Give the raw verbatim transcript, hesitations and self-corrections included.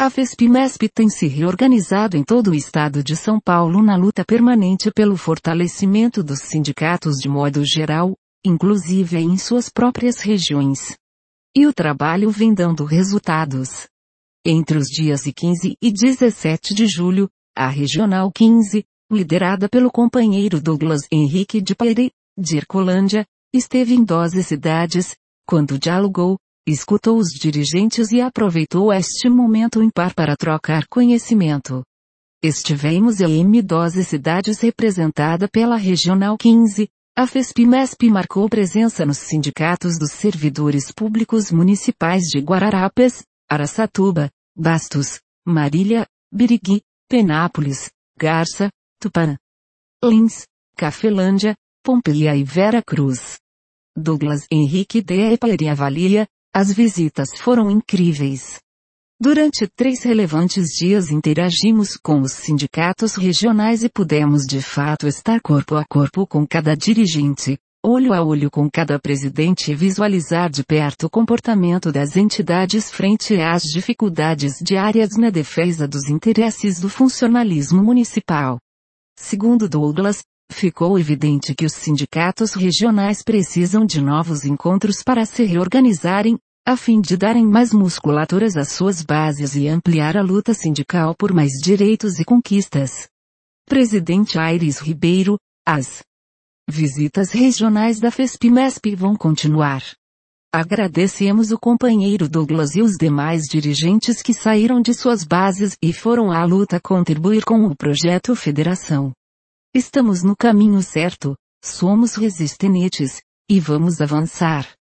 A FESP-MESP tem se reorganizado em todo o estado de São Paulo na luta permanente pelo fortalecimento dos sindicatos de modo geral, inclusive em suas próprias regiões. E o trabalho vem dando resultados. Entre os dias quinze e dezessete de julho, a Regional quinze, liderada pelo companheiro Douglas Henrique de Paire, de Hercolândia, esteve em doze cidades, quando dialogou, escutou os dirigentes e aproveitou este momento ímpar para trocar conhecimento. Estivemos em doze cidades representada pela Regional quinze, a FESP-MESP marcou presença nos sindicatos dos servidores públicos municipais de Guararapes, Araçatuba, Bastos, Marília, Birigui, Penápolis, Garça, Tupã, Lins, Cafelândia, Pompeia e Vera Cruz. Douglas Henrique de Paire avalia, as visitas foram incríveis. Durante três relevantes dias interagimos com os sindicatos regionais e pudemos de fato estar corpo a corpo com cada dirigente, olho a olho com cada presidente e visualizar de perto o comportamento das entidades frente às dificuldades diárias na defesa dos interesses do funcionalismo municipal. Segundo Douglas, ficou evidente que os sindicatos regionais precisam de novos encontros para se reorganizarem, a fim de darem mais musculaturas às suas bases e ampliar a luta sindical por mais direitos e conquistas. Presidente Aires Ribeiro, as visitas regionais da FESP-MESP vão continuar. Agradecemos o companheiro Douglas e os demais dirigentes que saíram de suas bases e foram à luta contribuir com o projeto Federação. Estamos no caminho certo, somos resistentes, e vamos avançar.